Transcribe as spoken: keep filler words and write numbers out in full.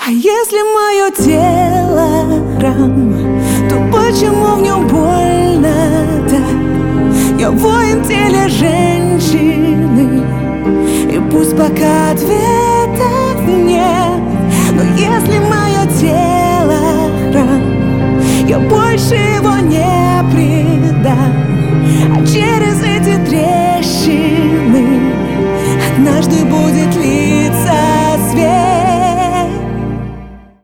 А если мое тело храм, то почему в нем больно так? Я воин в теле женщины, и пусть пока ответов нет. Но если мое тело храм, я больше его не предам, а через